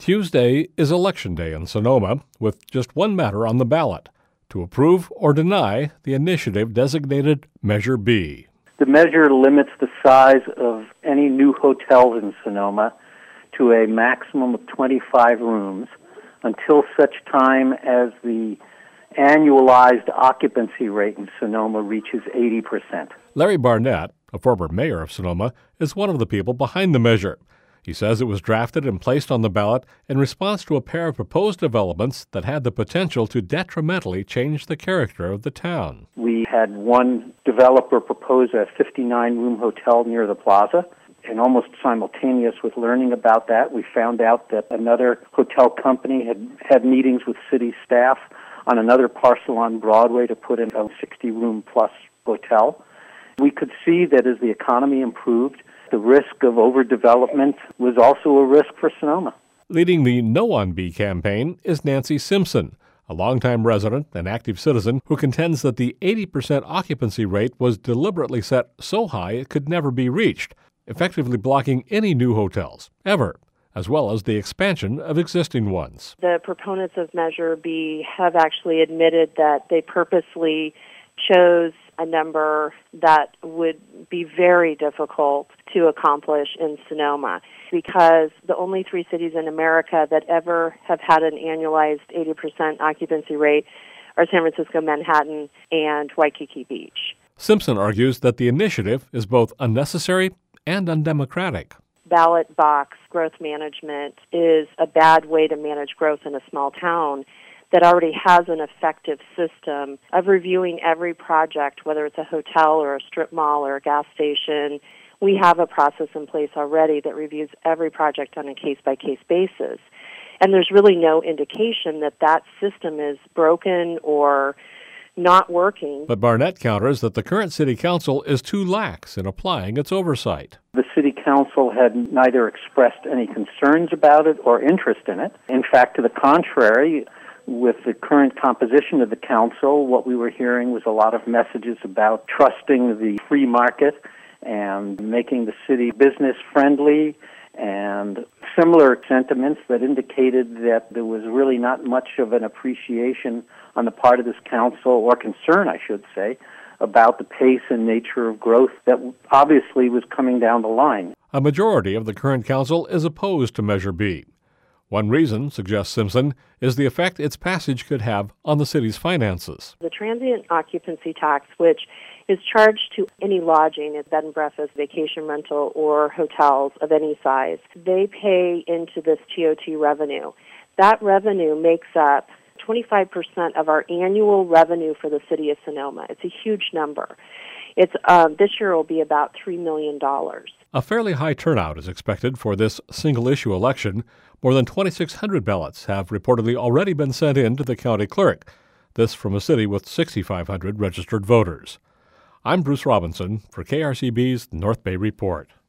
Tuesday is Election Day in Sonoma, with just one matter on the ballot: to approve or deny the initiative designated Measure B. The measure limits the size of any new hotels in Sonoma to a maximum of 25 rooms until such time as the annualized occupancy rate in Sonoma reaches 80%. Larry Barnett, a former mayor of Sonoma, is one of the people behind the measure. He says it was drafted and placed on the ballot in response to a pair of proposed developments that had the potential to detrimentally change the character of the town. We had one developer propose a 59-room hotel near the plaza, and almost simultaneous with learning about that, we found out that another hotel company had meetings with city staff on another parcel on Broadway to put in a 60-room-plus hotel. We could see that as the economy improved, the risk of overdevelopment was also a risk for Sonoma. Leading the No on B campaign is Nancy Simpson, a longtime resident and active citizen who contends that the 80% occupancy rate was deliberately set so high it could never be reached, effectively blocking any new hotels, ever, as well as the expansion of existing ones. The proponents of Measure B have actually admitted that they purposely chose a number that would be very difficult to accomplish in Sonoma, because the only three cities in America that ever have had an annualized 80% occupancy rate are San Francisco, Manhattan, and Waikiki Beach. Simpson argues that the initiative is both unnecessary and undemocratic. Ballot box growth management is a bad way to manage growth in a small town that already has an effective system of reviewing every project, whether it's a hotel or a strip mall or a gas station. We have a process in place already that reviews every project on a case-by-case basis. And there's really no indication that that system is broken or not working. But Barnett counters that the current city council is too lax in applying its oversight. The city council had neither expressed any concerns about it or interest in it. In fact, to the contrary, with the current composition of the council, what we were hearing was a lot of messages about trusting the free market and making the city business-friendly, and similar sentiments that indicated that there was really not much of an appreciation on the part of this council, or concern, I should say, about the pace and nature of growth that obviously was coming down the line. A majority of the current council is opposed to Measure B. One reason, suggests Simpson, is the effect its passage could have on the city's finances. The transient occupancy tax, which is charged to any lodging at bed and breakfast, vacation rental, or hotels of any size, they pay into this TOT revenue. That revenue makes up 25% of our annual revenue for the city of Sonoma. It's a huge number. This year will be about $3 million. A fairly high turnout is expected for this single-issue election. More than 2,600 ballots have reportedly already been sent in to the county clerk, this from a city with 6,500 registered voters. I'm Bruce Robinson for KRCB's North Bay Report.